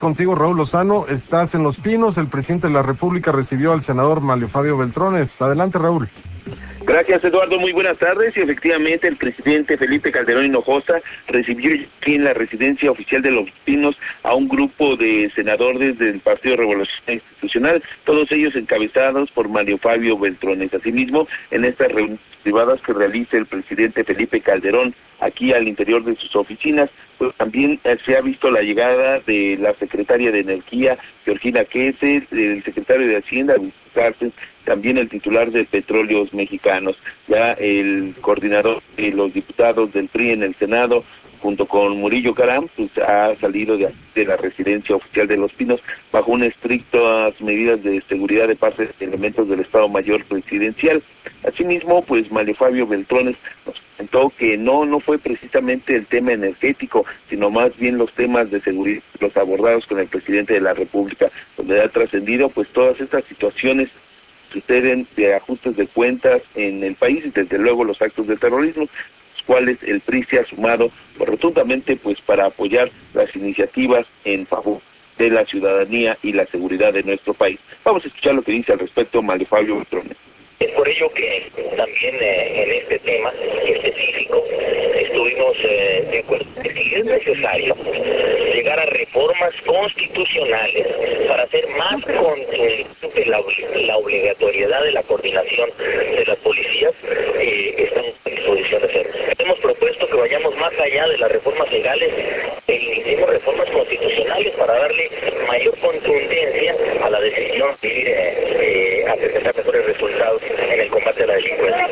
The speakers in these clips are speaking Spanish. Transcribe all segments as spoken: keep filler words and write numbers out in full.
Contigo, Raúl Lozano, estás en Los Pinos. El presidente de la República recibió al senador Manlio Fabio Beltrones. Adelante, Raúl. Gracias, Eduardo, muy buenas tardes. Y efectivamente el presidente Felipe Calderón Hinojosa recibió aquí en la residencia oficial de Los Pinos a un grupo de senadores del Partido Revolución Institucional, todos ellos encabezados por Manlio Fabio Beltrones. Asimismo, en estas reuniones privadas que realiza el presidente Felipe Calderón aquí al interior de sus oficinas, pues también eh, se ha visto la llegada de la secretaria de Energía, Georgina Kessel, el secretario de Hacienda, Cárcel, también el titular de Petróleos Mexicanos, ya el coordinador de los diputados del P R I en el Senado, junto con Murillo Caram, pues ha salido de, de la residencia oficial de Los Pinos bajo unas estrictas medidas de seguridad de parte de elementos del Estado Mayor Presidencial. Asimismo, pues Manlio Fabio Beltrones nos comentó que no, no fue precisamente el tema energético, sino más bien los temas de seguridad, los abordados con el presidente de la República, donde ha trascendido pues todas estas situaciones suceden de ajustes de cuentas en el país y desde luego los actos de terrorismo, los cuales el P R I se ha sumado pues, rotundamente pues para apoyar las iniciativas en favor de la ciudadanía y la seguridad de nuestro país. Vamos a escuchar lo que dice al respecto Manlio Fabio Beltrones. Es por ello que también eh, en este tema específico estuvimos eh, de acuerdo que si es necesario llegar a reformas constitucionales para hacer más contundente la, la obligatoriedad de la coordinación de las policías, eh, estamos a disposición de hacerlo. Hemos propuesto que vayamos más allá de las reformas legales e iniciemos reformas constitucionales para darle mayor contundencia a la decisión de ir eh, eh, a presentar mejores resultados en el combate a la delincuencia.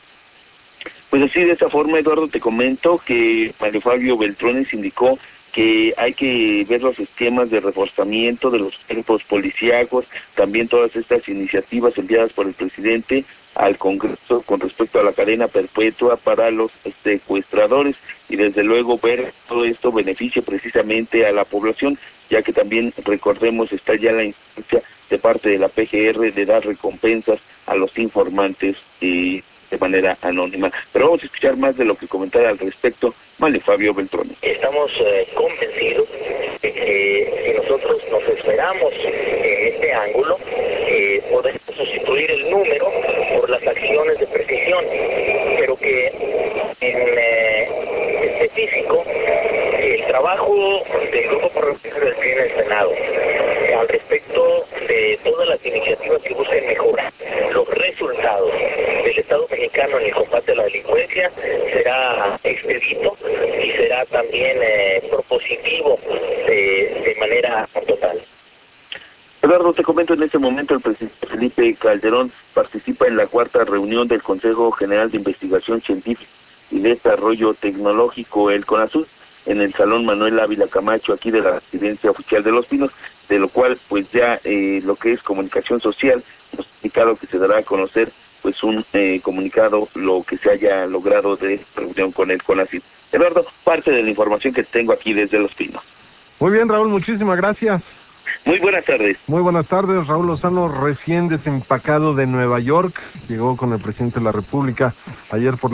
Pues así, de esa forma, Eduardo, te comento que Manlio Fabio Beltrones indicó que hay que ver los esquemas de reforzamiento de los cuerpos policíacos, también todas estas iniciativas enviadas por el presidente al Congreso con respecto a la cadena perpetua para los secuestradores y desde luego ver todo esto beneficia precisamente a la población, ya que también, recordemos, está ya la instancia de parte de la P G R de dar recompensas a los informantes y de manera anónima. Pero vamos a escuchar más de lo que comentara al respecto Manlio Fabio Beltrones. Estamos eh, convencidos de que si nosotros nos esperamos en este ángulo, eh, podemos sustituir el número por las acciones de precisión, pero que en eh, específico el trabajo del Grupo Parlamentario del P R I en el Senado eh, al respecto de todas las iniciativas que busquen mejorar los resultados del Estado mexicano en el combate a la delincuencia será expedito y será también eh, propositivo de, de manera total. Eduardo, te comento, en este momento el presidente Felipe Calderón participa en la cuarta reunión del Consejo General de Investigación Científica y Desarrollo Tecnológico, el CONACYT, en el Salón Manuel Ávila Camacho, aquí de la Residencia Oficial de Los Pinos, de lo cual pues ya eh, lo que es comunicación social nos ha indicado que se dará a conocer pues un eh, comunicado lo que se haya logrado de esta reunión con el CONACYT. Eduardo, parte de la información que tengo aquí desde Los Pinos. Muy bien, Raúl, muchísimas gracias. Muy buenas tardes. Muy buenas tardes, Raúl Lozano, recién desempacado de Nueva York, llegó con el presidente de la República ayer por